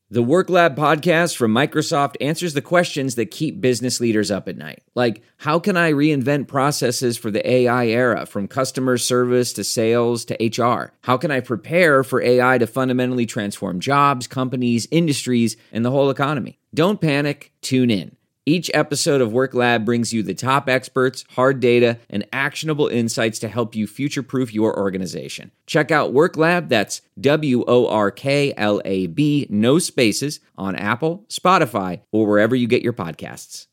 The Work Lab podcast from Microsoft answers the questions that keep business leaders up at night. Like, how can I reinvent processes for the AI era, from customer service to sales to HR? How can I prepare for AI to fundamentally transform jobs, companies, industries, and the whole economy? Don't panic, tune in. Each episode of Work Lab brings you the top experts, hard data, and actionable insights to help you future-proof your organization. Check out Work Lab, that's WORKLAB, no spaces, on Apple, Spotify, or wherever you get your podcasts.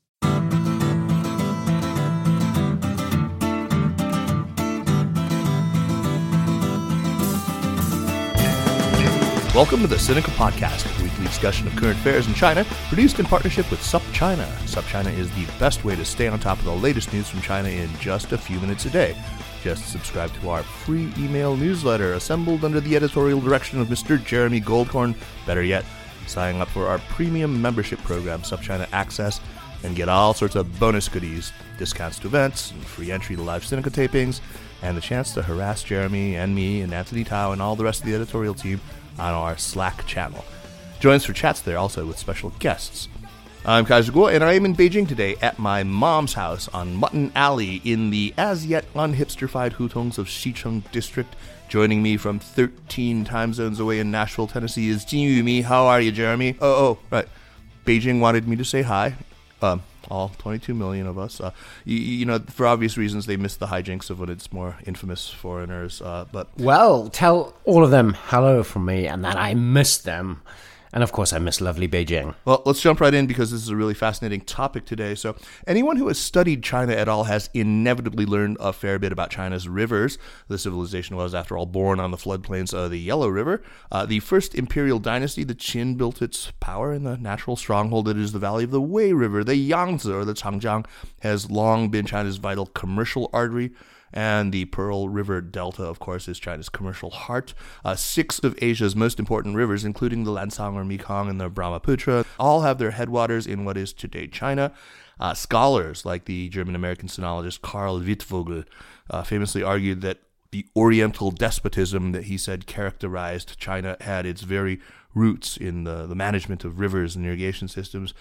Welcome to the Sinica Podcast, a weekly discussion of current affairs in China, produced in partnership with SupChina. SupChina is the best way to stay on top of the latest news from China in just a few minutes a day. Just subscribe to our free email newsletter, assembled under the editorial direction of Mr. Jeremy Goldkorn. Better yet, sign up for our premium membership program, SupChina Access, and get all sorts of bonus goodies, discounts to events, and free entry to live Sinica tapings, and the chance to harass Jeremy and me and Anthony Tao and all the rest of the editorial team on our Slack channel. Join us for chats there also with special guests. I'm Kaiser Kuo, and I am in Beijing today at my mom's house on Mutton Alley in the as-yet unhipsterfied hutongs of Xicheng District. Joining me from 13 time zones away in Nashville, Tennessee is Jin Yumi. How are you, Jeremy? Right. Beijing wanted me to say hi. All 22 million of us. You know, for obvious reasons, they miss the hijinks of when it's more infamous foreigners. Well, tell all of them hello from me and that I miss them. And of course, I miss lovely Beijing. Well, let's jump right in because this is a really fascinating topic today. So anyone who has studied China at all has inevitably learned a fair bit about China's rivers. The civilization was, after all, born on the floodplains of the Yellow River. The first imperial dynasty, the Qin, built its power in the natural stronghold that is the valley of the Wei River. The Yangtze, or the Changjiang, has long been China's vital commercial artery. And the Pearl River Delta, of course, is China's commercial heart. 6 of Asia's most important rivers, including the Lancang or Mekong and the Brahmaputra, all have their headwaters in what is today China. Scholars like the German-American sinologist Karl Wittvogel famously argued that the Oriental despotism that he said characterized China had its very roots in the management of rivers and irrigation systems.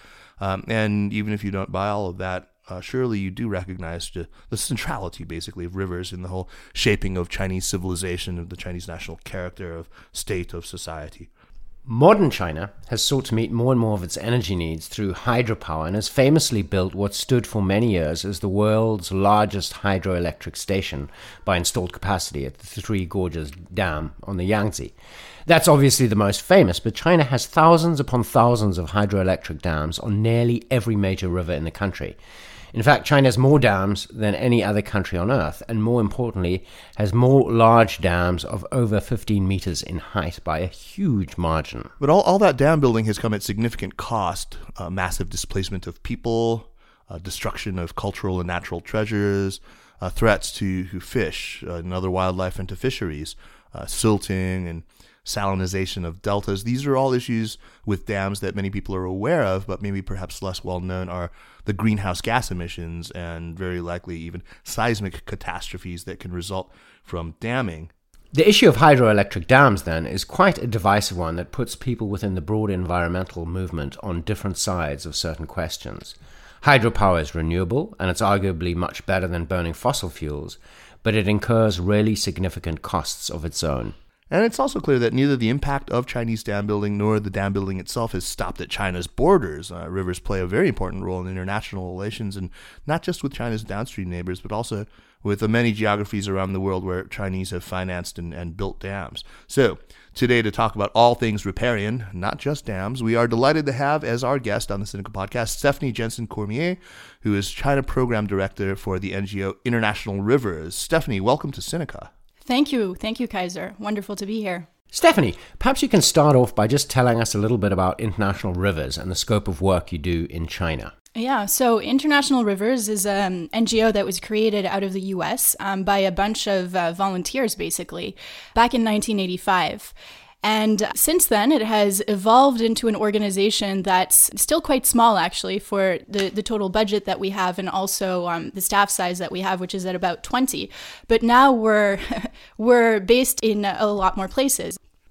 And even if you don't buy all of that, surely you do recognize the centrality, basically, of rivers in the whole shaping of Chinese civilization, of the Chinese national character, of state, of society. Modern China has sought to meet more and more of its energy needs through hydropower and has famously built what stood for many years as the world's largest hydroelectric station by installed capacity at the Three Gorges Dam on the Yangtze. That's obviously the most famous, but China has thousands upon thousands of hydroelectric dams on nearly every major river in the country. In fact, China has more dams than any other country on Earth, and more importantly, has more large dams of over 15 meters in height by a huge margin. But all that dam building has come at significant cost, massive displacement of people, destruction of cultural and natural treasures, threats to fish and other wildlife and to fisheries, silting and salinization of deltas. These are all issues with dams that many people are aware of, but maybe perhaps less well known are the greenhouse gas emissions and very likely even seismic catastrophes that can result from damming. The issue of hydroelectric dams, then, is quite a divisive one that puts people within the broad environmental movement on different sides of certain questions. Hydropower is renewable, and it's arguably much better than burning fossil fuels, but it incurs really significant costs of its own. And it's also clear that neither the impact of Chinese dam building nor the dam building itself has stopped at China's borders. Rivers play a very important role in international relations, and not just with China's downstream neighbors, but also with the many geographies around the world where Chinese have financed and built dams. So, today to talk about all things riparian, not just dams, we are delighted to have as our guest on the Sinica Podcast, Stephanie Jensen-Cormier, who is China Program Director for the NGO International Rivers. Stephanie, welcome to Sinica. Thank you, Kaiser. Wonderful to be here. Stephanie, perhaps you can start off by just telling us a little bit about International Rivers and the scope of work you do in China. Yeah, so International Rivers is an NGO that was created out of the US by a bunch of volunteers, basically, back in 1985. And since then, it has evolved into an organization that's still quite small, actually, for the total budget that we have and also the staff size that we have, which is at about 20. But now we're based in a lot more places.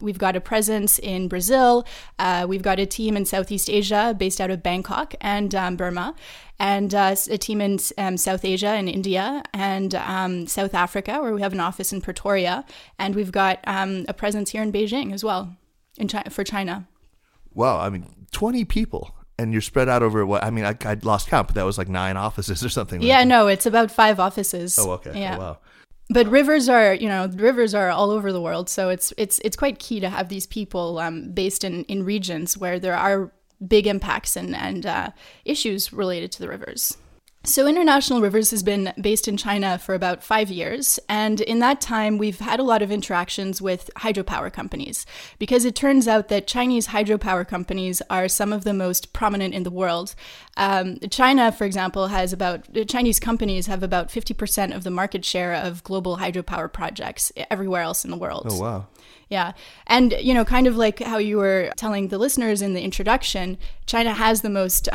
We've got a presence in Brazil. We've got a team in Southeast Asia based out of Bangkok and Burma, and a team in South Asia in India and South Africa, where we have an office in Pretoria. And we've got a presence here in Beijing as well for China. Wow, I mean, 20 people. And you're spread out over what? I mean, I lost count, but that was like 9 offices or something. Yeah, no, it's about 5 offices. Oh, okay. Yeah. Oh, wow. But rivers are all over the world, so it's quite key to have these people based in regions where there are big impacts and issues related to the rivers. So International Rivers has been based in China for about 5 years, and in that time we've had a lot of interactions with hydropower companies, because it turns out that Chinese hydropower companies are some of the most prominent in the world. China, for example, Chinese companies have about 50% of the market share of global hydropower projects everywhere else in the world. Oh, wow. Yeah. And, kind of like how you were telling the listeners in the introduction, China has the most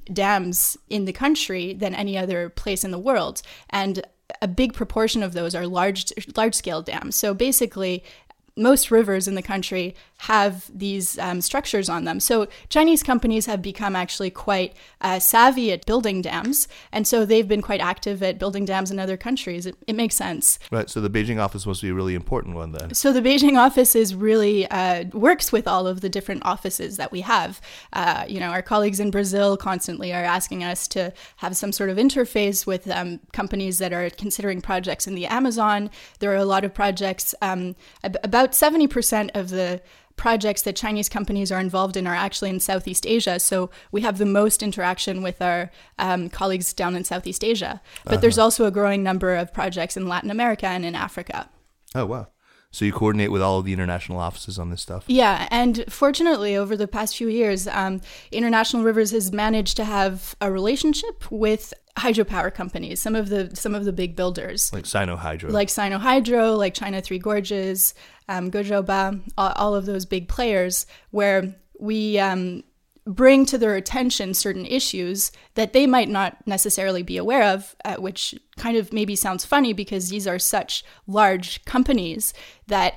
dams in the country than any other place in the world. And a big proportion of those are large-scale dams. So basically, most rivers in the country have these structures on them. So Chinese companies have become actually quite savvy at building dams. And so they've been quite active at building dams in other countries. It makes sense. Right. So the Beijing office must be a really important one then. So the Beijing office is really works with all of the different offices that we have. Our colleagues in Brazil constantly are asking us to have some sort of interface with companies that are considering projects in the Amazon. There are a lot of projects, about 70% of the projects that Chinese companies are involved in are actually in Southeast Asia. So we have the most interaction with our colleagues down in Southeast Asia. But there's also a growing number of projects in Latin America and in Africa. Oh, wow. So you coordinate with all of the international offices on this stuff? Yeah, and fortunately, over the past few years, International Rivers has managed to have a relationship with hydropower companies, some of the big builders. Like Sino-Hydro. Like Sino-Hydro, like China Three Gorges, Gozhouba, all of those big players, where we bring to their attention certain issues that they might not necessarily be aware of, which kind of maybe sounds funny because these are such large companies that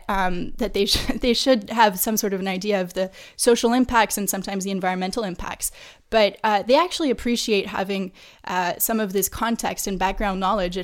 they should have some sort of an idea of the social impacts and sometimes the environmental impacts. But they actually appreciate having some of this context and background knowledge.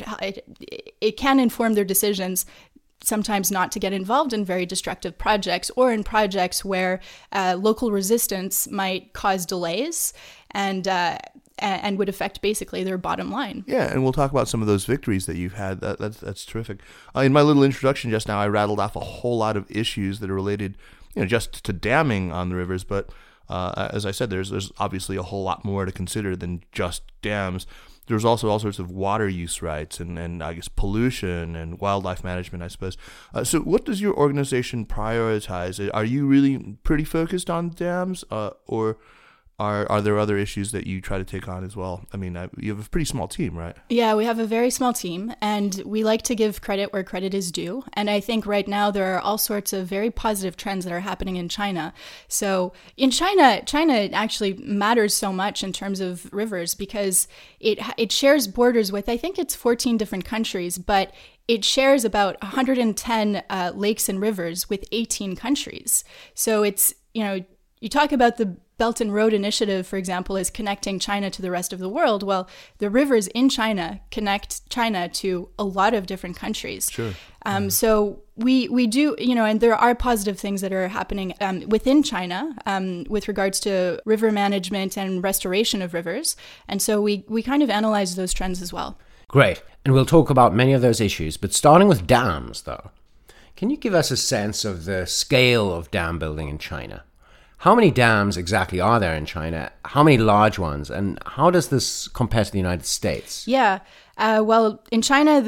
It can inform their decisions, sometimes not to get involved in very destructive projects or in projects where local resistance might cause delays and would affect basically their bottom line. Yeah, and we'll talk about some of those victories that you've had. That's terrific. In my little introduction just now, I rattled off a whole lot of issues that are related, just to damming on the rivers. But as I said, there's obviously a whole lot more to consider than just dams. There's also all sorts of water use rights and I guess pollution and wildlife management, I suppose. So what does your organization prioritize? Are you really pretty focused on dams or are there other issues that you try to take on as well? I mean, you have a pretty small team, right? Yeah, we have a very small team, and we like to give credit where credit is due. And I think right now there are all sorts of very positive trends that are happening in China. So in China actually matters so much in terms of rivers because it shares borders with, I think it's 14 different countries, but it shares about 110 lakes and rivers with 18 countries. So it's, you talk about the Belt and Road Initiative, for example, is connecting China to the rest of the world. Well, the rivers in China connect China to a lot of different countries. Sure. So we do, and there are positive things that are happening within China with regards to river management and restoration of rivers. And so we kind of analyze those trends as well. Great. And we'll talk about many of those issues, but starting with dams, though. Can you give us a sense of the scale of dam building in China? How many dams exactly are there in China? How many large ones? And how does this compare to the United States? Yeah. Well, in China,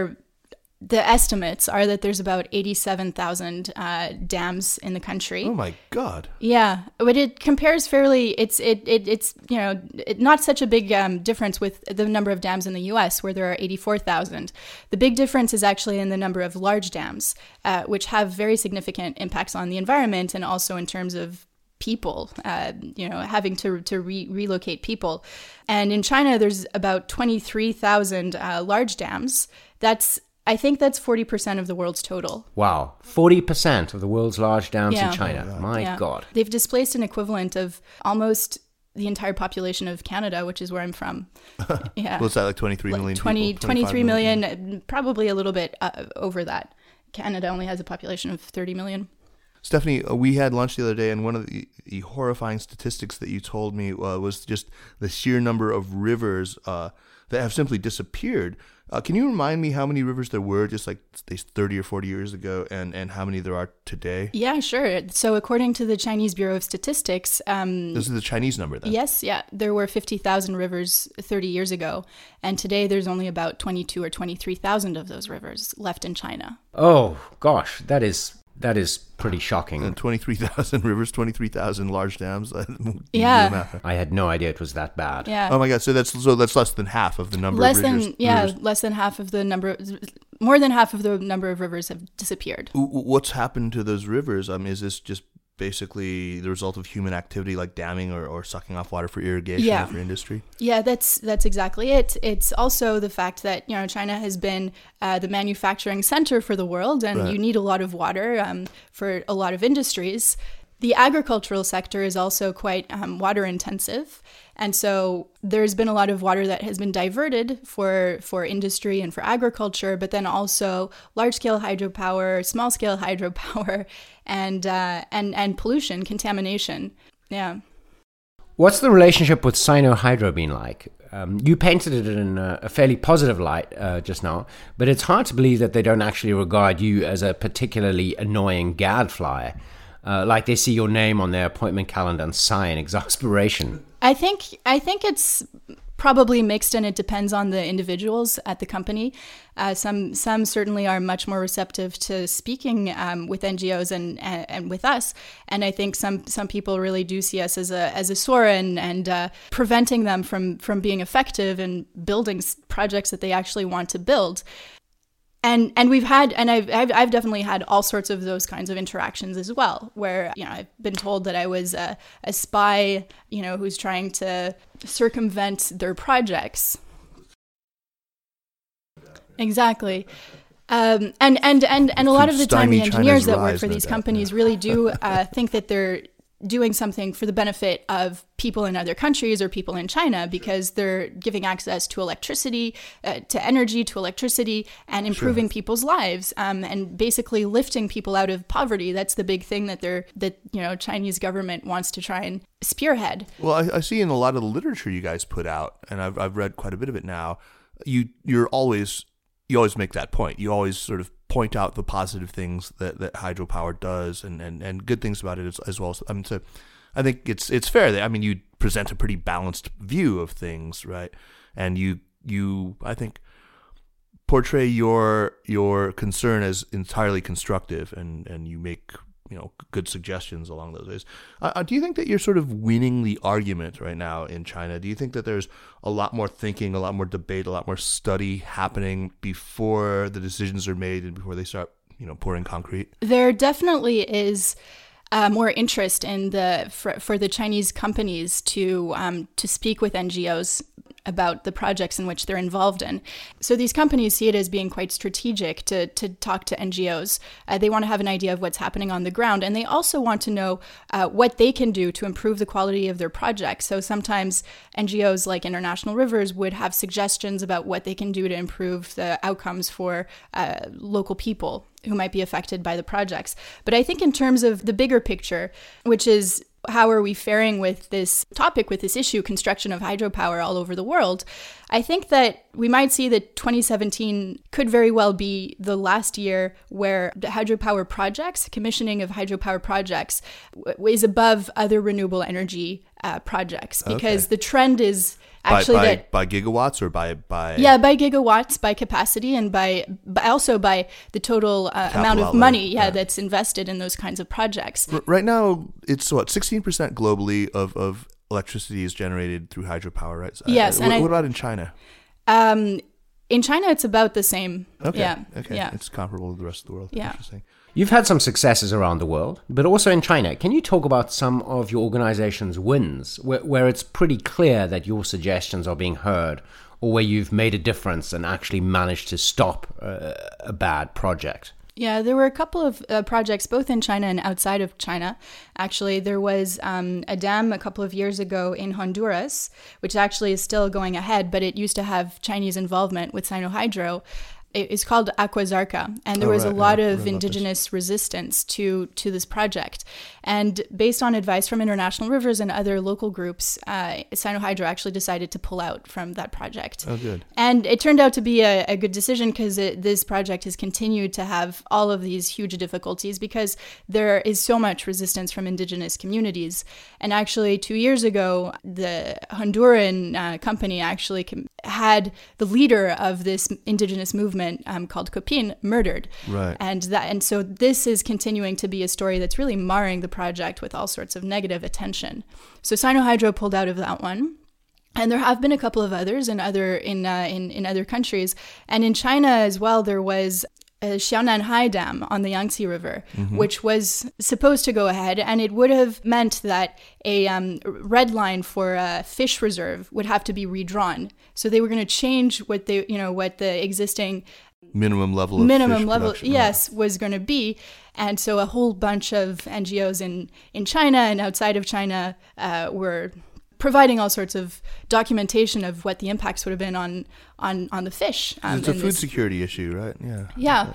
the estimates are that there's about 87,000 dams in the country. Oh my God! Yeah, but it compares fairly. It's not such a big difference with the number of dams in the U.S., where there are 84,000. The big difference is actually in the number of large dams, which have very significant impacts on the environment and also in terms of people, having to relocate people. And in China, there's about 23,000 large dams. That's I think that's 40% of the world's total. Wow, 40% of the world's large dams in China. Oh, My God. They've displaced an equivalent of almost the entire population of Canada, which is where I'm from. Yeah. What's that, like 23 million 23 million, probably a little bit over that. Canada only has a population of 30 million. Stephanie, we had lunch the other day, and one of the horrifying statistics that you told me was just the sheer number of rivers that have simply disappeared. Can you remind me how many rivers there were just like 30 or 40 years ago, and how many there are today? Yeah, sure. So according to the Chinese Bureau of Statistics... this is the Chinese number then? Yes, yeah. There were 50,000 rivers 30 years ago, and today there's only about 22 or 23,000 of those rivers left in China. Oh, gosh, that is pretty shocking. And 23,000 rivers, 23,000 large dams. Yeah. I had no idea it was that bad. Yeah. Oh my God! So that's less than half of the number of rivers. Less than half of the number. More than half of the number of rivers have disappeared. What's happened to those rivers? Is this just basically the result of human activity like damming or sucking off water for irrigation or for industry? Yeah, that's exactly it. It's also the fact that China has been the manufacturing center for the world, and you need a lot of water for a lot of industries. The agricultural sector is also quite water intensive, and so there's been a lot of water that has been diverted for industry and for agriculture, but then also large-scale hydropower, small-scale hydropower, and pollution, contamination. Yeah. What's the relationship with Sino-Hydro been like? You painted it in a fairly positive light just now, but it's hard to believe that they don't actually regard you as a particularly annoying gadfly. Like they see your name on their appointment calendar and sigh in exasperation. I think it's probably mixed, and it depends on the individuals at the company. Some certainly are much more receptive to speaking with NGOs and with us, and I think some people really do see us as a sore and preventing them from being effective and building projects that they actually want to build. And we've had, and I've definitely had all sorts of those kinds of interactions as well, where I've been told that I was a spy, who's trying to circumvent their projects. Exactly. And a lot of the time, the engineers that work for these companies really do think that they're doing something for the benefit of people in other countries or people in China, because they're giving access to electricity, to energy, to electricity, and improving people's lives, and basically lifting people out of poverty. That's the big thing that Chinese government wants to try and spearhead. Well, I see in a lot of the literature you guys put out, and I've read quite a bit of it now. You always make that point. You always sort of point out the positive things that hydropower does, and good things about it as well. So I think it's fair that you present a pretty balanced view of things, right? And you I think portray your concern as entirely constructive, and you make good suggestions along those ways. Do you think that you're sort of winning the argument right now in China? Do you think that there's a lot more thinking, a lot more debate, a lot more study happening before the decisions are made and before they start, pouring concrete? There definitely is more interest for the Chinese companies to speak with NGOs about the projects in which they're involved in. So these companies see it as being quite strategic to talk to NGOs. They want to have an idea of what's happening on the ground, and they also want to know what they can do to improve the quality of their projects. So sometimes NGOs like International Rivers would have suggestions about what they can do to improve the outcomes for local people who might be affected by the projects. But I think in terms of the bigger picture, which is how are we faring with this topic, with this issue, construction of hydropower all over the world, I think that we might see that 2017 could very well be the last year where the hydropower projects, commissioning of hydropower projects, is above other renewable energy projects, because the trend is actually by gigawatts or by by gigawatts, by capacity, and by also by the total amount of money that's invested in those kinds of projects. Right now, it's 16% globally of electricity is generated through hydropower, right? Yes. What about in China? In China, it's about the same. Okay. Yeah. Okay. Yeah. It's comparable to the rest of the world. Yeah. Interesting. You've had some successes around the world, but also in China. Can you talk about some of your organization's wins, where it's pretty clear that your suggestions are being heard, or where you've made a difference and actually managed to stop a bad project? Yeah, there were a couple of projects both in China and outside of China. Actually, there was a dam a couple of years ago in Honduras, which actually is still going ahead, but it used to have Chinese involvement with Sinohydro. It's called Aquazarca, and there was a lot of indigenous resistance to this project. And based on advice from International Rivers and other local groups, Sinohydro actually decided to pull out from that project. Oh, good. And it turned out to be a good decision because this project has continued to have all of these huge difficulties because there is so much resistance from indigenous communities. And actually, 2 years ago, the Honduran company actually had the leader of this indigenous movement called Copin murdered. Right. And so this is continuing to be a story that's really marring the project with all sorts of negative attention. So Sinohydro pulled out of that one. And there have been a couple of others in other countries. And in China as well, there was a Xiaonanhai Dam on the Yangtze River, which was supposed to go ahead, and it would have meant that a red line for a fish reserve would have to be redrawn. So they were going to change what the existing minimum level of fish production, yes, was going to be. And so a whole bunch of NGOs in China and outside of China were providing all sorts of documentation of what the impacts would have been on the fish. It's a food security issue, right? Yeah.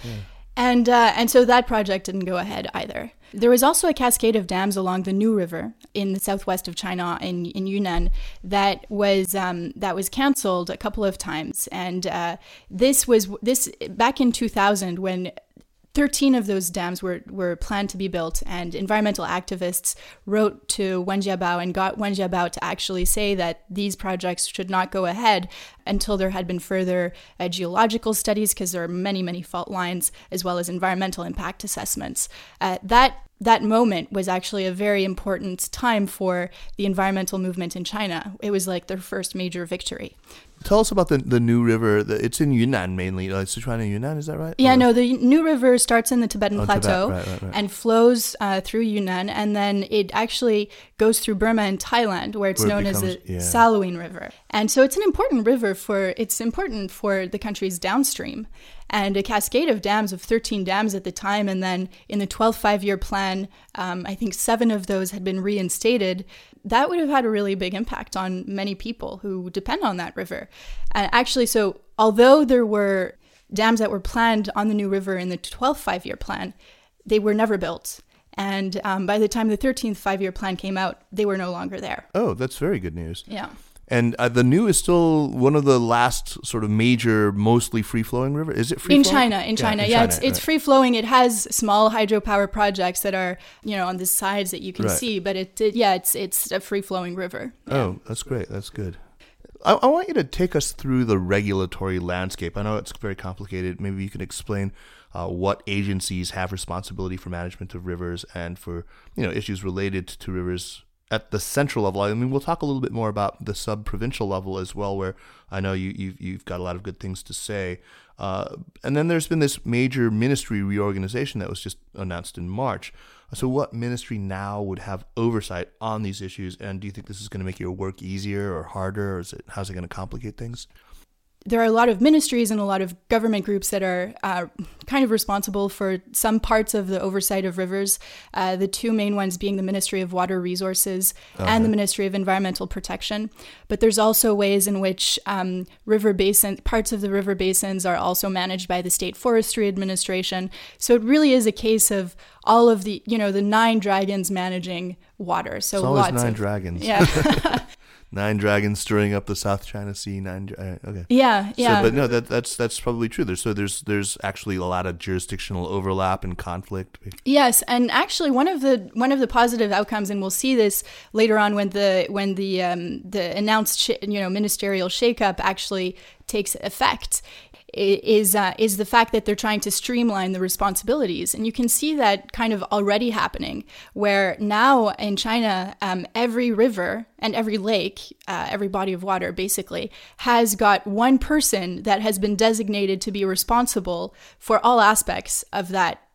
And so that project didn't go ahead either. There was also a cascade of dams along the New River in the southwest of China, in Yunnan, that was canceled a couple of times. And this back in 2000 when 13 of those dams were planned to be built, and environmental activists wrote to Wen Jiabao and got Wen Jiabao to actually say that these projects should not go ahead until there had been further geological studies, because there are many, many fault lines, as well as environmental impact assessments. That moment was actually a very important time for the environmental movement in China. It was like their first major victory. Tell us about the New River. It's in Yunnan mainly, Sichuan and Yunnan, is that right? Yeah, no, the New River starts in the Tibetan Plateau right. and flows through Yunnan, and then it actually goes through Burma and Thailand, where it's known as the Salween River. And so it's an important river for the country's downstream. And a cascade of dams, of 13 dams at the time, and then in the 12th five-year plan, I think 7 of those had been reinstated. That would have had a really big impact on many people who depend on that river. Actually, so although there were dams that were planned on the New River in the 12th five-year plan, they were never built. And by the time the 13th five-year plan came out, they were no longer there. Oh, that's very good news. Yeah. And the New is still one of the last sort of major, mostly free-flowing river. Is it free-flowing? In China. It's free-flowing. It has small hydropower projects that are, on the sides that you can see, but it's a free-flowing river. Yeah. Oh, that's great. That's good. I want you to take us through the regulatory landscape. I know it's very complicated. Maybe you can explain what agencies have responsibility for management of rivers and for issues related to rivers at the central level. I mean, we'll talk a little bit more about the sub-provincial level as well, where I know you've got a lot of good things to say. And then there's been this major ministry reorganization that was just announced in March. So what ministry now would have oversight on these issues? And do you think this is going to make your work easier or harder, or how's it going to complicate things? There are a lot of ministries and a lot of government groups that are kind of responsible for some parts of the oversight of rivers. The two main ones being the Ministry of Water Resources and the Ministry of Environmental Protection. But there's also ways in which parts of the river basins are also managed by the State Forestry Administration. So it really is a case of all of the 9 dragons managing water. So it's always lots 9 of dragons. Yeah. 9 dragons stirring up the South China Sea. Okay. Yeah. So, but no, that's probably true. There's actually a lot of jurisdictional overlap and conflict. Yes, and actually one of the positive outcomes, and we'll see this later on when the announced ministerial shakeup actually takes effect, is the fact that they're trying to streamline the responsibilities. And you can see that kind of already happening, where now in China, every river and every lake, every body of water basically, has got one person that has been designated to be responsible for all aspects of that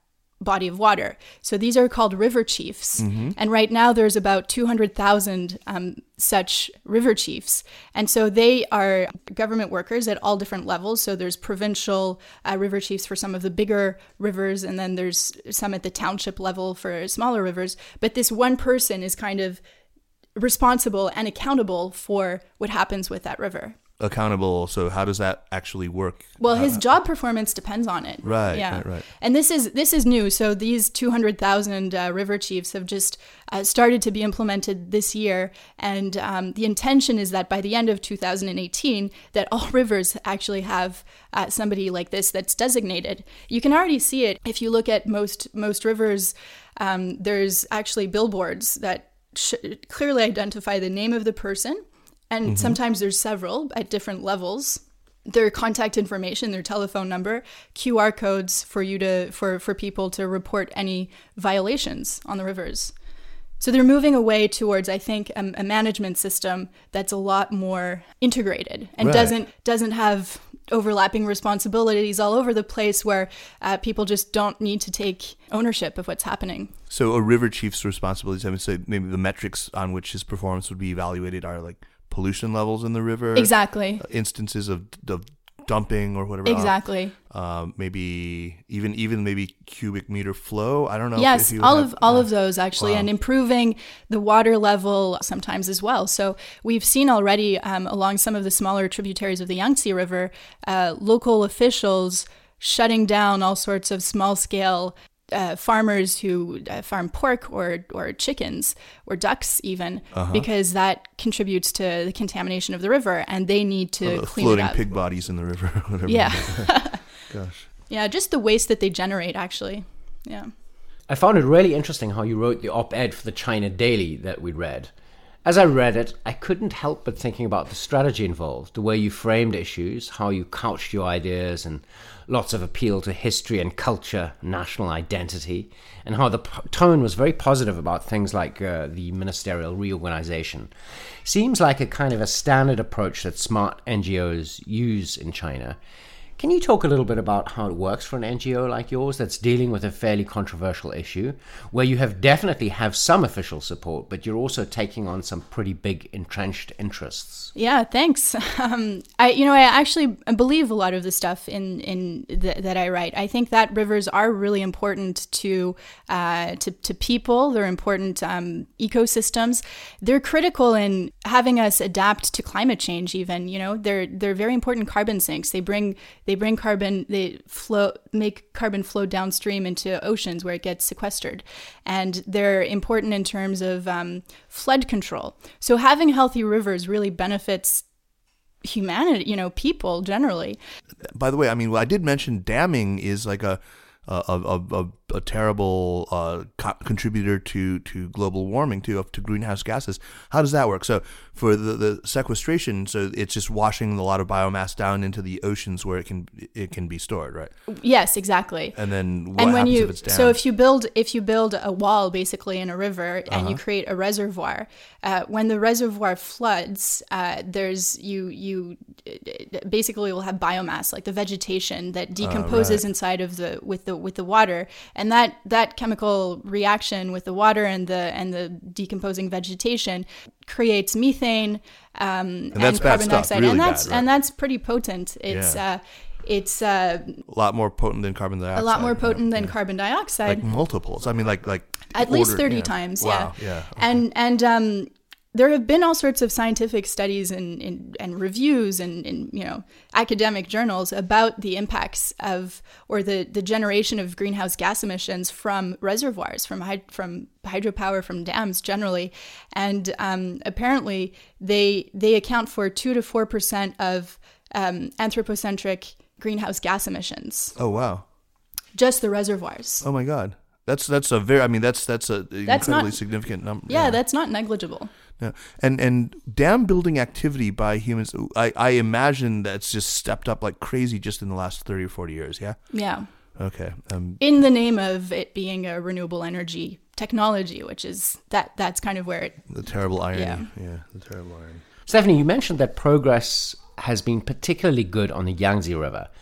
body of water. So these are called river chiefs. And right now there's about 200,000 such river chiefs. And so they are government workers at all different levels. So there's provincial river chiefs for some of the bigger rivers, and then there's some at the township level for smaller rivers. But this one person is kind of responsible and accountable for what happens with that river. Accountable. So how does that actually work? Well, his job performance depends on it. Right. Yeah. Right. And this is new. So these 200,000 river chiefs have just started to be implemented this year, and the intention is that by the end of 2018, that all rivers actually have somebody like this that's designated. You can already see it if you look at most rivers. There's actually billboards that clearly identify the name of the person. And sometimes there's several at different levels. Their contact information, their telephone number, QR codes for people to report any violations on the rivers. So they're moving away towards, I think, a management system that's a lot more integrated and Right. doesn't have overlapping responsibilities all over the place, where people just don't need to take ownership of what's happening. So a river chief's responsibilities, I would say maybe the metrics on which his performance would be evaluated are like pollution levels in the river. Exactly. Instances of dumping or whatever. Exactly. Maybe even maybe cubic meter flow. I don't know. Yes, if you all have, of those actually, Wow. and improving the water level sometimes as well. So we've seen already along some of the smaller tributaries of the Yangtze River, local officials shutting down all sorts of small scale farmers who farm pork or chickens or ducks even, because that contributes to the contamination of the river, and they need to clean it floating up. pig bodies in the river. Whatever. Yeah. Gosh. Yeah, just the waste that they generate actually. Yeah. I found it really interesting how you wrote the op-ed for the China Daily that we read. As I read it, I couldn't help but thinking about the strategy involved, the way you framed issues, how you couched your ideas, and lots of appeal to history and culture, national identity, and how the tone was very positive about things like the ministerial reorganization. Seems like a kind of a standard approach that smart NGOs use in China. Can you talk a little bit about how it works for an NGO like yours that's dealing with a fairly controversial issue, where you definitely have some official support, but you're also taking on some pretty big entrenched interests? Yeah, thanks. I actually believe a lot of the stuff that I write. I think that rivers are really important to people. They're important ecosystems. They're critical in having us adapt to climate change. Even they're very important carbon sinks. They bring carbon. Make carbon flow downstream into oceans where it gets sequestered, and they're important in terms of flood control. So having healthy rivers really benefits humanity, people generally. By the way, I mean, I did mention damming is like a terrible contributor to global warming, to greenhouse gases. How does that work? So for the sequestration, so it's just washing a lot of biomass down into the oceans where it can be stored, right? Yes, exactly. And then what happens if it's dammed? So if you build a wall basically in a river and you create a reservoir, when the reservoir floods, you basically will have biomass, like the vegetation that decomposes inside of with the water, and that chemical reaction with the water and the decomposing vegetation creates methane and carbon dioxide, really and that's bad, right? and that's pretty potent. It's a lot more potent than carbon dioxide. a lot more potent than carbon dioxide. Like multiples. I mean, like at least 30 times. Wow. Yeah. Okay. And there have been all sorts of scientific studies and reviews and academic journals about the impacts of, or the generation of greenhouse gas emissions from reservoirs, from hydropower, from dams generally, and apparently they account for 2 to 4% of anthropocentric greenhouse gas emissions. Oh wow! Just the reservoirs. Oh my God! That's a very. I mean, that's a incredibly significant number. Yeah, that's not negligible. Yeah. And dam building activity by humans, I imagine that's just stepped up like crazy just in the last 30 or 40 years, yeah? Yeah. Okay. In the name of it being a renewable energy technology, which is that's kind of where it... The terrible irony. Yeah. The terrible irony. Stephanie, you mentioned that progress has been particularly good on the Yangtze River.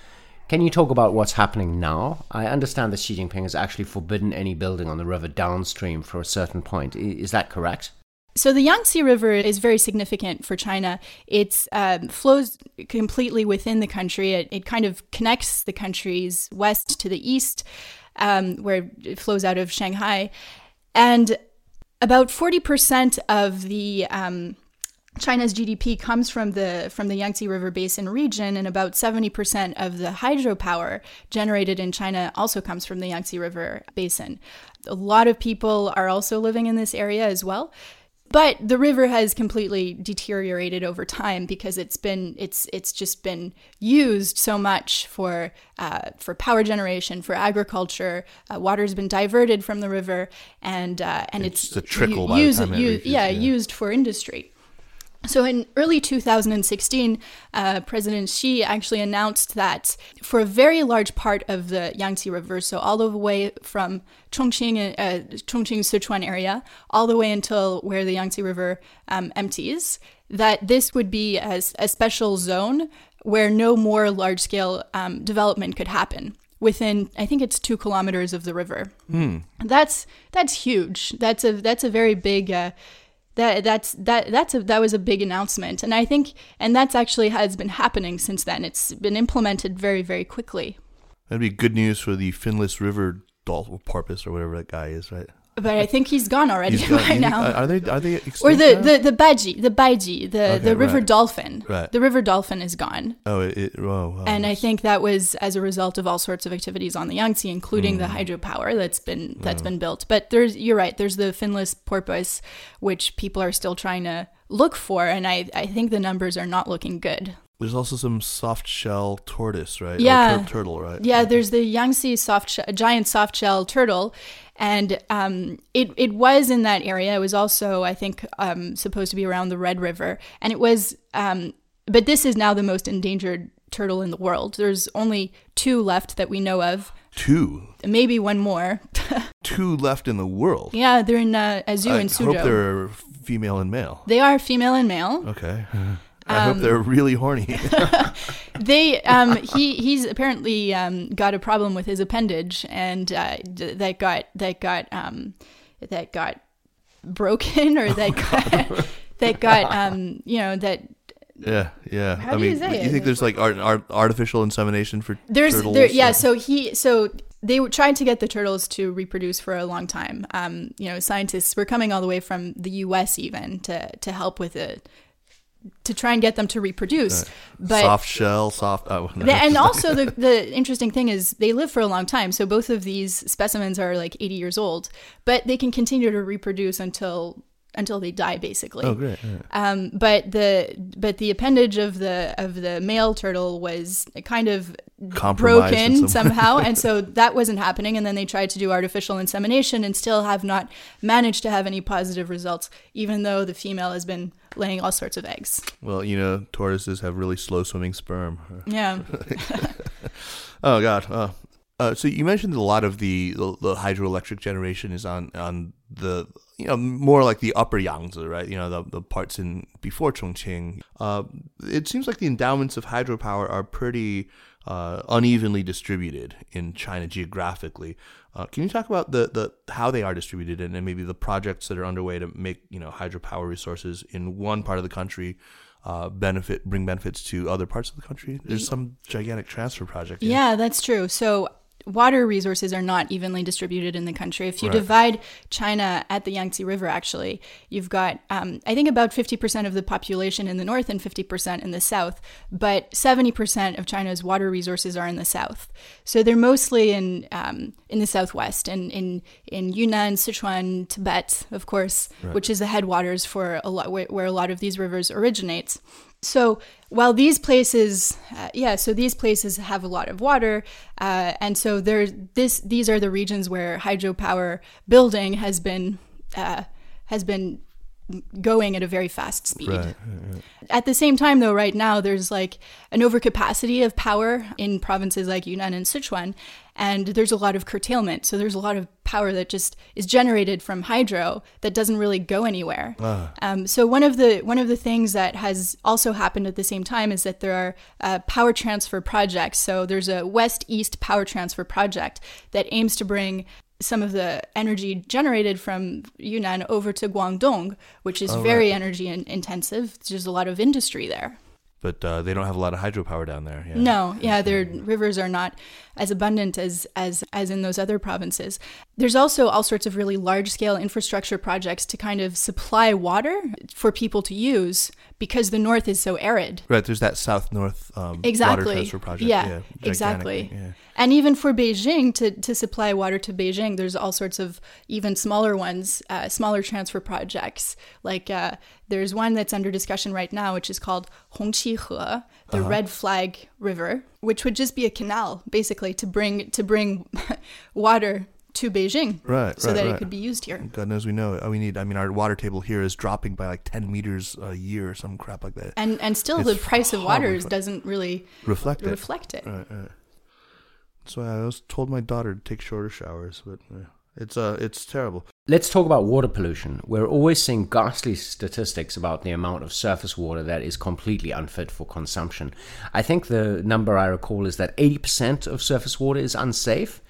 Can you talk about what's happening now? I understand that Xi Jinping has actually forbidden any building on the river downstream for a certain point. Is that correct? So the Yangtze River is very significant for China. It flows completely within the country. It kind of connects the countries west to the east, where it flows out of Shanghai. And about 40% of the China's GDP comes from the Yangtze River Basin region, and about 70% of the hydropower generated in China also comes from the Yangtze River Basin. A lot of people are also living in this area as well. But the river has completely deteriorated over time because it's just been used so much for power generation, for agriculture. Water's been diverted from the river, and it's just a trickle by the time used for industry. So in early 2016, President Xi actually announced that for a very large part of the Yangtze River, so all the way from Chongqing, Sichuan area, all the way until where the Yangtze River empties, that this would be a special zone where no more large-scale development could happen within, I think it's 2 kilometers of the river. That's huge. That's a very big. That was a big announcement, and I think, and that's actually has been happening since then. It's been implemented very, very quickly. That'd be good news for the Finless River dolphin porpoise or whatever that guy is, right? But I think he's gone already by now. Are they extinct or now? the baiji, the river dolphin. Right. The river dolphin is gone. Oh, wow. And I think that was as a result of all sorts of activities on the Yangtze, including the hydropower that's been built. But you're right. There's the finless porpoise, which people are still trying to look for, and I think the numbers are not looking good. There's also some soft-shell tortoise, right? Yeah. Or turtle, right? Yeah, there's the Yangtze giant soft-shell turtle, and it was in that area. It was also, I think, supposed to be around the Red River, and it was. But this is now the most endangered turtle in the world. There's only 2 left that we know of. 2? Maybe one more. 2 left in the world? Yeah, they're in a zoo in Suzhou. I hope they're female and male. They are female and male. Okay. I hope they're really horny. He's apparently got a problem with his appendage, and that got broken, or that got Yeah. How do you say it? You think there's like artificial insemination for turtles? So they tried to get the turtles to reproduce for a long time. Scientists were coming all the way from the U.S. even to help with it, to try and get them to reproduce. But soft shell, soft. Oh, no. And also the interesting thing is they live for a long time. So both of these specimens are like 80 years old, but they can continue to reproduce until they die, basically. Oh, great! Yeah. But the appendage of the male turtle was kind of broken somehow, and so that wasn't happening. And then they tried to do artificial insemination and still have not managed to have any positive results, even though the female has been laying all sorts of eggs. Well, tortoises have really slow swimming sperm. Yeah. Oh God. So you mentioned a lot of the hydroelectric generation is on the more like the upper Yangtze, right? The parts in before Chongqing. It seems like the endowments of hydropower are pretty unevenly distributed in China geographically. Can you talk about the how they are distributed and maybe the projects that are underway to make hydropower resources in one part of the country bring benefits to other parts of the country? There's some gigantic transfer project. Yeah, that's true. So water resources are not evenly distributed in the country. If you divide China at the Yangtze River, actually, you've got, I think, about 50% of the population in the north and 50% in the south, but 70% of China's water resources are in the south. So they're mostly in the southwest, and in Yunnan, Sichuan, Tibet, of course, which is the headwaters for where a lot of these rivers originate. So while these places, these places have a lot of water, and so these are the regions where hydropower building has been going at a very fast speed. Right. At the same time, though, right now there's like an overcapacity of power in provinces like Yunnan and Sichuan, and there's a lot of curtailment. So there's a lot of power that just is generated from hydro that doesn't really go anywhere. So one of the things that has also happened at the same time is that there are power transfer projects. So there's a west-east power transfer project that aims to bring some of the energy generated from Yunnan over to Guangdong, which is very energy intensive. There's a lot of industry there. But they don't have a lot of hydropower down there. Yeah. No, their rivers are not as abundant as in those other provinces. There's also all sorts of really large-scale infrastructure projects to kind of supply water for people to use because the north is so arid. Right, there's that south-north exactly. water transfer project. Yeah, exactly. Yeah. And even for Beijing, to supply water to Beijing, there's all sorts of even smaller ones, smaller transfer projects. Like there's one that's under discussion right now, which is called Hongqi He, the Red Flag River, which would just be a canal, basically, to bring water to Beijing, so that it could be used here. God knows we know it. Our water table here is dropping by like 10 meters a year or some crap like that. And still the price of water doesn't really reflect it. Right. That's why I always told my daughter to take shorter showers, but it's terrible. Let's talk about water pollution. We're always seeing ghastly statistics about the amount of surface water that is completely unfit for consumption. I think the number I recall is that 80% of surface water is unsafe.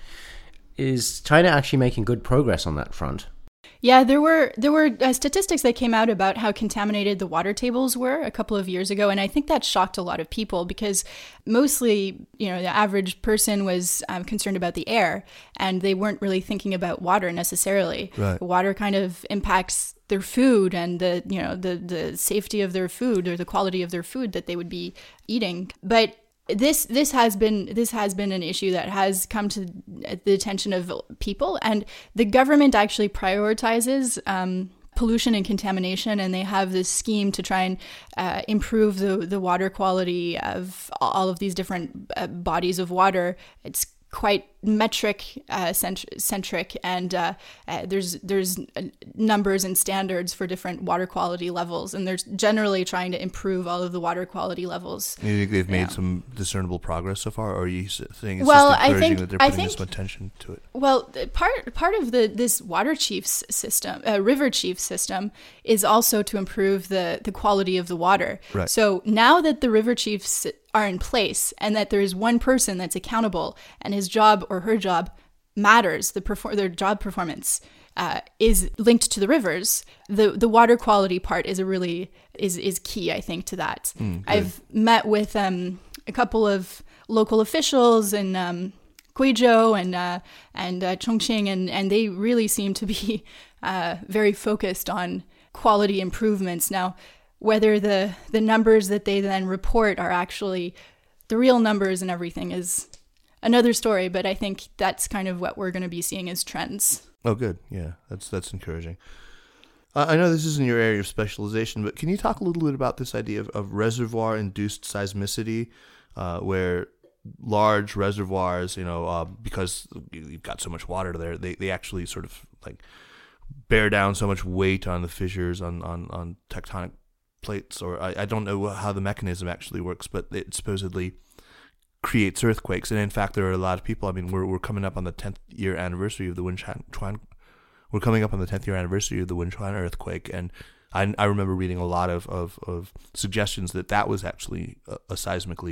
Is China actually making good progress on that front? Yeah, there were statistics that came out about how contaminated the water tables were a couple of years ago, and I think that shocked a lot of people because mostly, the average person was concerned about the air, and they weren't really thinking about water necessarily. Right. Water kind of impacts their food and the safety of their food or the quality of their food that they would be eating, but This has been an issue that has come to the attention of people, and the government actually prioritizes pollution and contamination, and they have this scheme to try and improve the water quality of all of these different bodies of water. It's quite metric centric, and there's numbers and standards for different water quality levels, and they're generally trying to improve all of the water quality levels. You think they've made some discernible progress so far, or are you saying it's just encouraging that they're putting this attention to it? Well, part of this water chiefs system, river chief system, is also to improve the quality of the water. Right. So now that the river chiefs are in place and that there is one person that's accountable and his job or her job matters, their job performance is linked to the rivers, the water quality part is key, I think, to that. I've met with a couple of local officials in Guizhou and Chongqing, and they really seem to be very focused on quality improvements. Now, whether the numbers that they then report are actually the real numbers and everything is another story, but I think that's kind of what we're going to be seeing as trends. Oh, good. Yeah, that's encouraging. I know this isn't your area of specialization, but can you talk a little bit about this idea of reservoir-induced seismicity, where large reservoirs, because you've got so much water there, they actually sort of like bear down so much weight on the fissures on tectonic plates, or I don't know how the mechanism actually works, but it supposedly creates earthquakes. And in fact, there are a lot of people. I mean, we're coming up on the 10th year anniversary of the Wenchuan. We're coming up on the 10th year anniversary of the Wenchuan earthquake, and I remember reading a lot of suggestions that was actually a seismic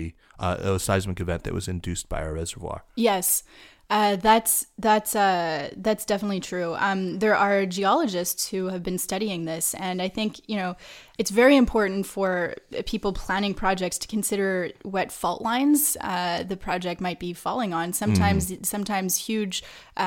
event that was induced by a reservoir. Yes. That's definitely true. There are geologists who have been studying this, and I think it's very important for people planning projects to consider what fault lines the project might be falling on. Sometimes huge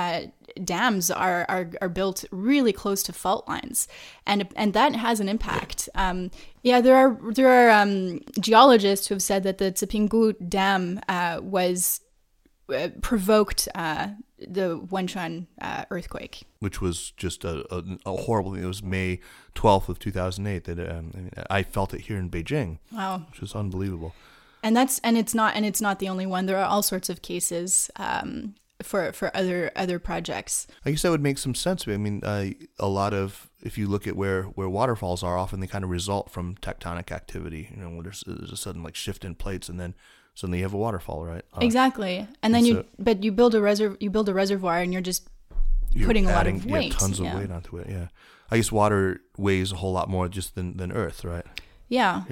dams are built really close to fault lines, and that has an impact. There are geologists who have said that the Zipinggu Dam was provoked the Wenchuan earthquake, which was just a horrible thing. It was May 12th of 2008 that I felt it here in Beijing. Wow, which was unbelievable. And it's not the only one. There are all sorts of cases for other projects. I guess that would make some sense. I mean, a lot of if you look at where waterfalls are, often they kind of result from tectonic activity. When there's a sudden like shift in plates, and then suddenly you have a waterfall, right? Exactly. And then you build a reservoir, and you're just putting a lot of weight. Tons of weight onto it. Yeah. I guess water weighs a whole lot more just than Earth, right? Yeah.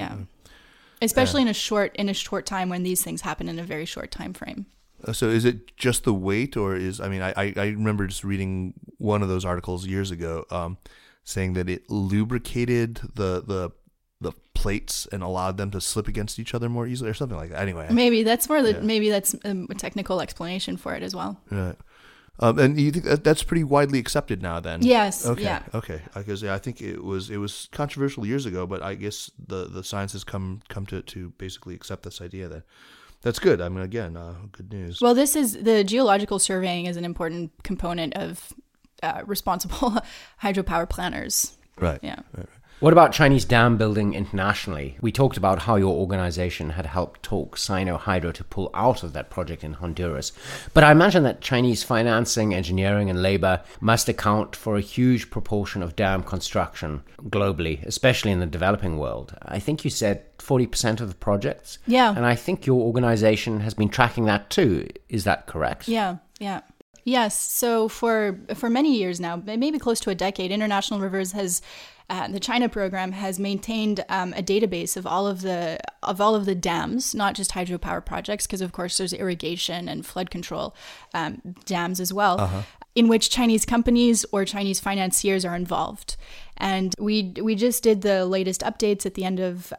Especially in a short time when these things happen in a very short time frame. So is it just the weight, or I remember just reading one of those articles years ago, saying that it lubricated the plates and allowed them to slip against each other more easily, or something like that. Anyway, maybe that's maybe that's a technical explanation for it as well. Right. And you think that's pretty widely accepted now, then? Yes. Okay. Yeah. Okay. Because I think it was controversial years ago, but I guess the science has come to basically accept this idea. That's good. I mean, again, good news. Well, the geological surveying is an important component of responsible hydropower planners. Right. Yeah. Right. What about Chinese dam building internationally? We talked about how your organization had helped talk Sino Hydro to pull out of that project in Honduras. But I imagine that Chinese financing, engineering, and labor must account for a huge proportion of dam construction globally, especially in the developing world. I think you said 40% of the projects. Yeah. And I think your organization has been tracking that too. Is that correct? Yeah. Yes. So for many years now, maybe close to a decade, International Rivers has the China program has maintained a database of all of the dams, not just hydropower projects, because of course there's irrigation and flood control dams as well, in which Chinese companies or Chinese financiers are involved. And we just did the latest updates at the end of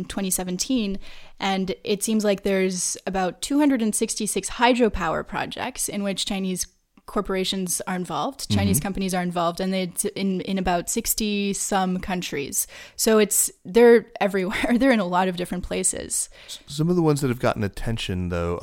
2017, and it seems like there's about 266 hydropower projects in which Chinese corporations are involved, Chinese companies are involved, and it's in about 60 some countries. So they're everywhere. They're in a lot of different places. Some of the ones that have gotten attention, though,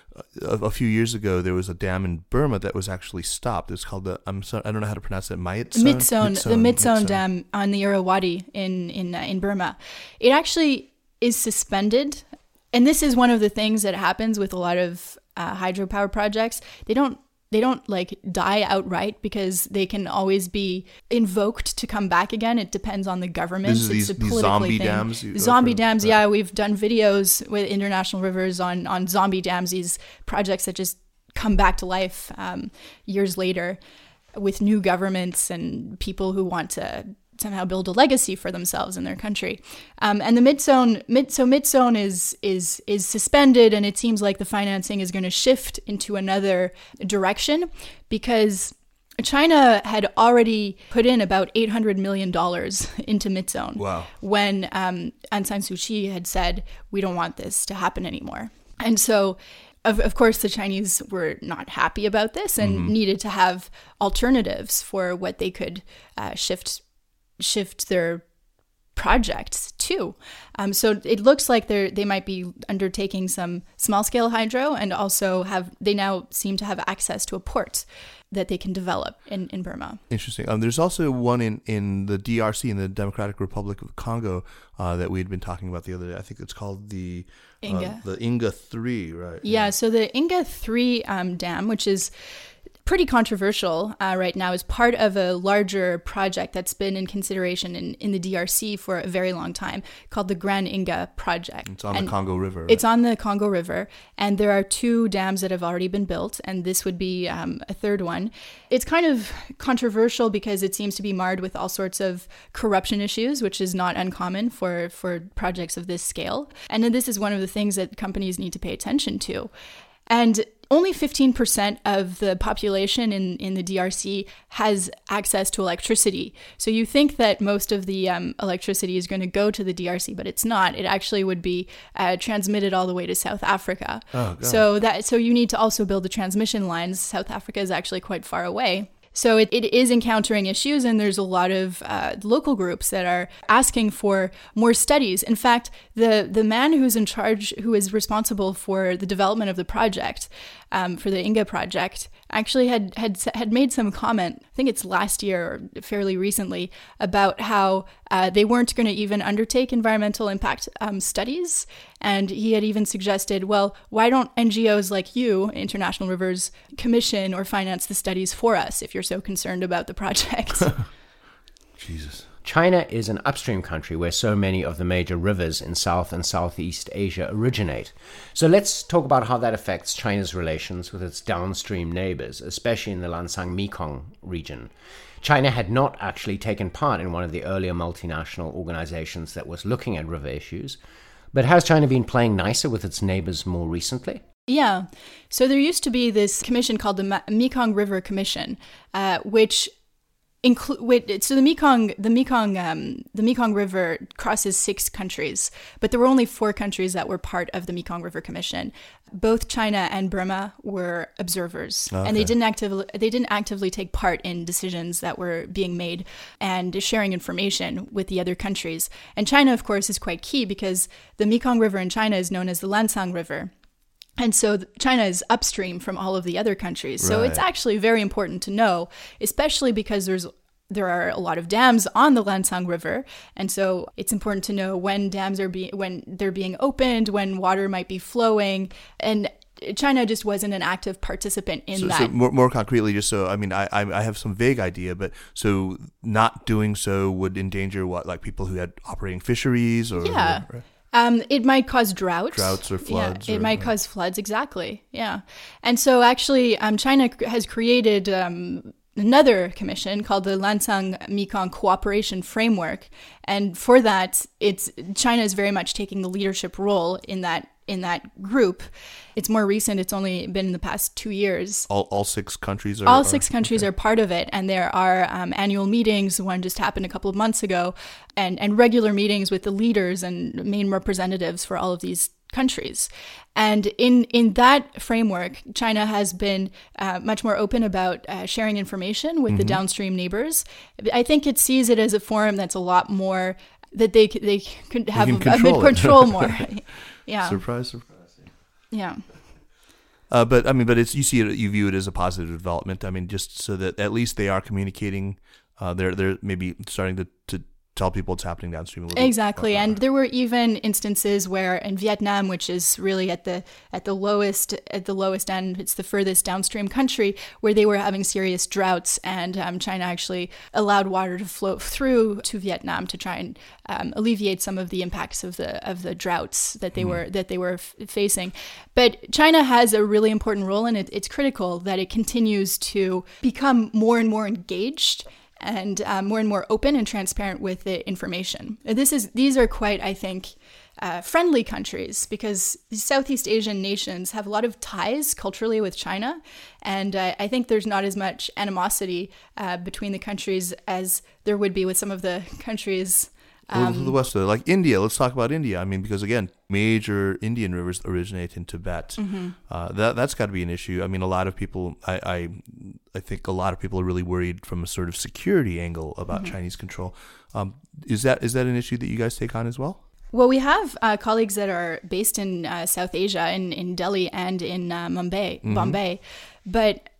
a few years ago, there was a dam in Burma that was actually stopped. It's called I don't know how to pronounce it. The Myitsone Dam on the Irrawaddy in Burma. It actually is suspended, and this is one of the things that happens with a lot of hydropower projects. They don't like die outright because they can always be invoked to come back again. It depends on the government. These zombie dams? Zombie dams, yeah. We've done videos with International Rivers on zombie dams, these projects that just come back to life years later with new governments and people who want to somehow build a legacy for themselves in their country. And the Myitsone is suspended, and it seems like the financing is going to shift into another direction because China had already put in about $800 million into Myitsone. Wow. When Aung San Suu Kyi had said, we don't want this to happen anymore. And so of course, the Chinese were not happy about this and needed to have alternatives for what they could shift their projects to. So it looks like they might be undertaking some small-scale hydro, and also they now seem to have access to a port that they can develop in Burma. Interesting. There's also one in the DRC, in the Democratic Republic of Congo, that we had been talking about the other day. I think it's called the Inga 3, right? Yeah, so the Inga 3 dam, which is pretty controversial right now, is part of a larger project that's been in consideration in the DRC for a very long time, called the Grand Inga project. It's on the Congo River. Right? It's on the Congo River, and there are 2 dams that have already been built, and this would be a third one. It's kind of controversial because it seems to be marred with all sorts of corruption issues, which is not uncommon for projects of this scale. And then this is one of the things that companies need to pay attention to. And only 15% of the population in the DRC has access to electricity. So you think that most of the electricity is going to go to the DRC, but it's not. It actually would be transmitted all the way to South Africa. Oh, God. So you need to also build the transmission lines. South Africa is actually quite far away. So it is encountering issues, and there's a lot of local groups that are asking for more studies. In fact, the man who's in charge, who is responsible for the development of the project, for the Inga project, actually had made some comment, I think it's last year or fairly recently, about how they weren't going to even undertake environmental impact studies. And he had even suggested, well, why don't NGOs like you, International Rivers, commission or finance the studies for us if you're so concerned about the project? Jesus. China is an upstream country where so many of the major rivers in South and Southeast Asia originate. So let's talk about how that affects China's relations with its downstream neighbors, especially in the Lancang-Mekong region. China had not actually taken part in one of the earlier multinational organizations that was looking at river issues. But has China been playing nicer with its neighbors more recently? Yeah. So there used to be this commission called the Mekong River Commission, which so the Mekong River crosses 6 countries, but there were only 4 countries that were part of the Mekong River Commission. Both China and Burma were observers, and they didn't actively take part in decisions that were being made and sharing information with the other countries. And China, of course, is quite key because the Mekong River in China is known as the Lancang River. And so China is upstream from all of the other countries. So it's actually very important to know, especially because there are a lot of dams on the Lancang River. And so it's important to know when dams when they're being opened, when water might be flowing. And China just wasn't an active participant in that. So more concretely, just so, I mean, I have some vague idea, but so not doing so would endanger what, like people who had operating fisheries or... Yeah. It might cause droughts or floods. Yeah, it might cause floods, exactly. Yeah. And so actually, China has created another commission called the Lancang-Mekong Cooperation Framework. And for that, China is very much taking the leadership role in that group. It's more recent. It's only been in the past 2 years. All 6 countries are... All 6 countries are part of it. And there are annual meetings. One just happened a couple of months ago. And regular meetings with the leaders and main representatives for all of these countries. And in that framework, China has been much more open about sharing information with the downstream neighbors. I think it sees it as a forum that's a lot more... that they could have a bit control more. Yeah. Surprise. Yeah. But you view it as a positive development. I mean, just so that at least they are communicating. They're maybe starting to tell people what's happening downstream a little exactly. And there were even instances where in Vietnam, which is really at the lowest end, it's the furthest downstream country, where they were having serious droughts, and China actually allowed water to flow through to Vietnam to try and alleviate some of the impacts of the droughts that they were facing. But China has a really important role, and it's critical that it continues to become more and more engaged and more open and transparent with the information. These are quite, I think, friendly countries, because the Southeast Asian nations have a lot of ties culturally with China, and I think there's not as much animosity between the countries as there would be with some of the countries to the west of it, like India. Let's talk about India. I mean, because again, major Indian rivers originate in Tibet. That's got to be an issue. I mean, a lot of people, I think a lot of people are really worried from a sort of security angle about Chinese control. Is that an issue that you guys take on as well? Well, we have colleagues that are based in South Asia, in Delhi and in Bombay, but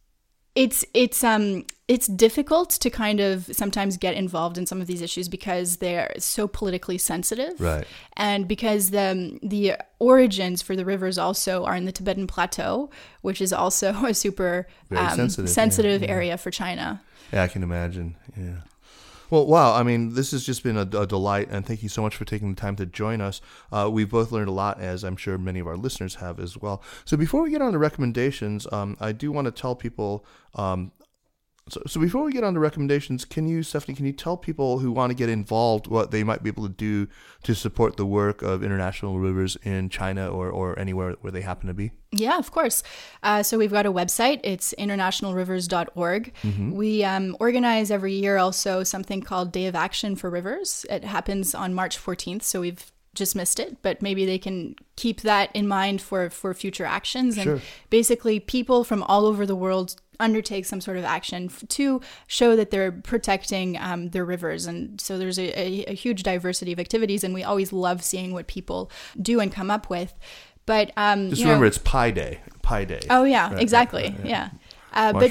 it's difficult to kind of sometimes get involved in some of these issues because they're so politically sensitive, right? And because the origins for the rivers also are in the Tibetan Plateau, which is also a super sensitive area for China. Yeah, I can imagine. Yeah. Well, wow. I mean, this has just been a delight, and thank you so much for taking the time to join us. We've both learned a lot, as I'm sure many of our listeners have as well. So before we get on to recommendations, I do want to tell people... So before we get on to recommendations, Stephanie, can you tell people who want to get involved what they might be able to do to support the work of International Rivers in China or anywhere where they happen to be? Yeah, of course. So we've got a website. It's internationalrivers.org. We organize every year also something called Day of Action for Rivers. It happens on March 14th, so we've just missed it, but maybe they can keep that in mind for future actions. And basically people from all over the world undertake some sort of action to show that they're protecting their rivers. And so there's a huge diversity of activities, and we always love seeing what people do and come up with. But just remember, it's Pi Day. Oh yeah, exactly. Right. Yeah.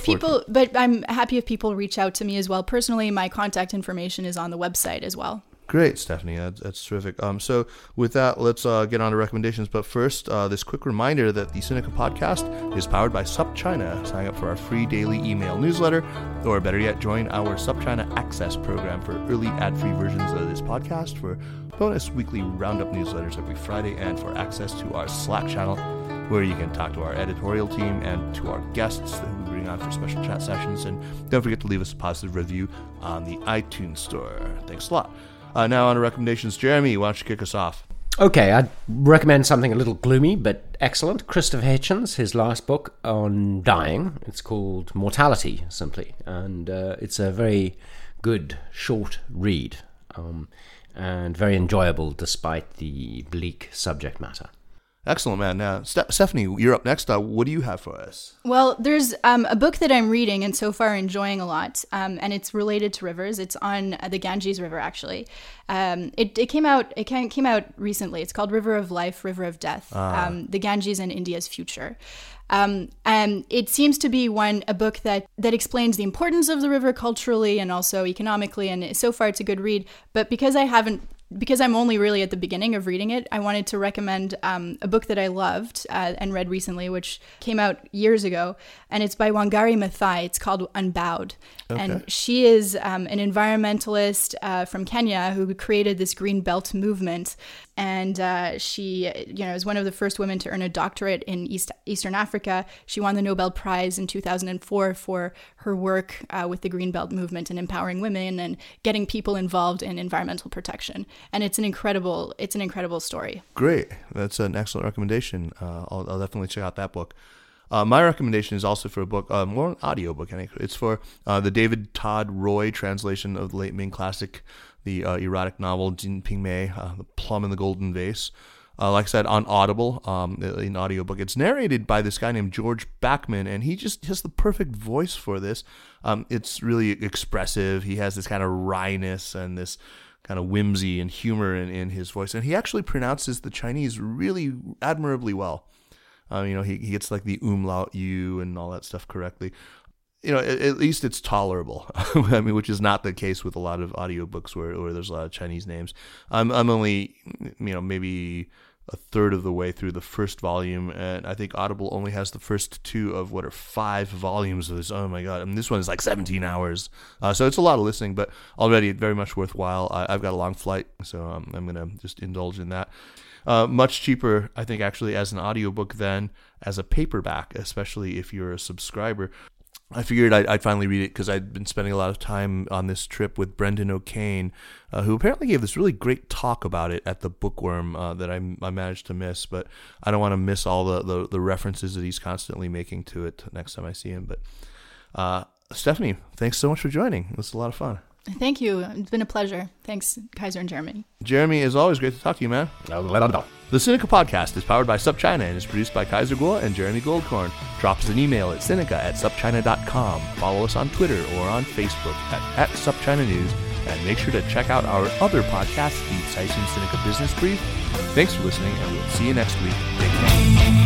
But I'm happy if people reach out to me as well. Personally, my contact information is on the website as well. Great, Stephanie. That's terrific. So with that, let's get on to recommendations. But first, this quick reminder that the Sinica podcast is powered by SupChina. Sign up for our free daily email newsletter, or better yet, join our SupChina Access program for early ad-free versions of this podcast, for bonus weekly roundup newsletters every Friday, and for access to our Slack channel, where you can talk to our editorial team and to our guests that we bring on for special chat sessions. And don't forget to leave us a positive review on the iTunes store. Thanks a lot. Now on to recommendations. Jeremy, why don't you kick us off? Okay, I'd recommend something a little gloomy but excellent. Christopher Hitchens, his last book on dying. It's called Mortality, simply. And it's a very good, short read, and very enjoyable despite the bleak subject matter. Excellent, man. Now, Stephanie, you're up next. What do you have for us? Well, there's a book that I'm reading and so far enjoying a lot, and it's related to rivers. It's on the Ganges River, actually. It came out recently. It's called River of Life, River of Death, the Ganges and India's Future. And it seems to be a book that explains the importance of the river culturally and also economically, and so far it's a good read. But because I'm only really at the beginning of reading it, I wanted to recommend a book that I loved and read recently, which came out years ago, and it's by Wangari Maathai. It's called Unbowed. Okay. And she is an environmentalist from Kenya who created this Green Belt movement. And she, is one of the first women to earn a doctorate in Eastern Africa. She won the Nobel Prize in 2004 for her work with the Green Belt movement and empowering women and getting people involved in environmental protection. And it's an incredible story. Great. That's an excellent recommendation. I'll definitely check out that book. My recommendation is also for a book, more an audiobook. It's for the David Todd Roy translation of the late Ming classic, the erotic novel Jin Ping Mei, The Plum in the Golden Vase. Like I said, on Audible, in audiobook. It's narrated by this guy named George Backman, and he just has the perfect voice for this. It's really expressive. He has this kind of wryness and this kind of whimsy and humor in his voice. And he actually pronounces the Chinese really admirably well. He gets like the umlaut U and all that stuff correctly. At least it's tolerable. Which is not the case with a lot of audiobooks where there's a lot of Chinese names. I'm only, maybe a third of the way through the first volume, and I think Audible only has the first 2 of what are 5 volumes of this. Oh my God. This one is like 17 hours. So it's a lot of listening, but already very much worthwhile. I've got a long flight, so I'm going to just indulge in that. Much cheaper, I think, actually, as an audiobook than as a paperback, especially if you're a subscriber. I figured I'd finally read it because I'd been spending a lot of time on this trip with Brendan O'Kane, who apparently gave this really great talk about it at the Bookworm that I managed to miss. But I don't want to miss all the references that he's constantly making to it next time I see him. But Stephanie, thanks so much for joining. It was a lot of fun. Thank you. It's been a pleasure. Thanks, Kaiser and Jeremy. Jeremy, as always, great to talk to you, man. The Sinica podcast is powered by SupChina and is produced by Kaiser Guo and Jeremy Goldkorn. Drop us an email at sinica@supchina.com. Follow us on Twitter or on Facebook at SupChina News. And make sure to check out our other podcast, the Caixin Sinica Business Brief. Thanks for listening, and we'll see you next week. Take care.